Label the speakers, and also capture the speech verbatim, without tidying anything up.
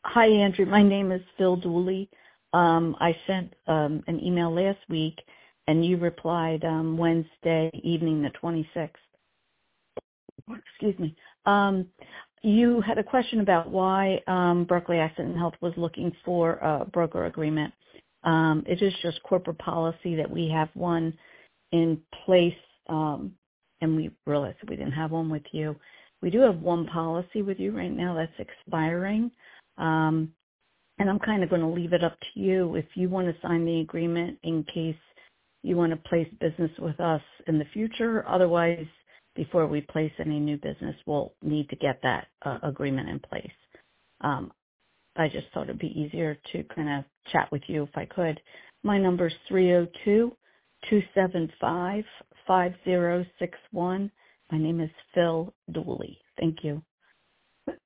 Speaker 1: Hi, Andrew. My name is Phil Dooley. Um, I sent um, an email last week, and you replied um, Wednesday evening, the twenty-sixth. Excuse me. Um, you had a question about why um, Berkeley Accident and Health was looking for a broker agreement. Um, it is just corporate policy that we have one in place, um, and we realized that we didn't have one with you. We do have one policy with you right now that's expiring. Um, And I'm kind of going to leave it up to you if you want to sign the agreement in case you want to place business with us in the future. Otherwise, before we place any new business, we'll need to get that uh, agreement in place. Um, I just thought it'd be easier to kind of chat with you if I could. My number is three oh two, two seven five, five oh six one. My name is Phil Dooley. Thank you.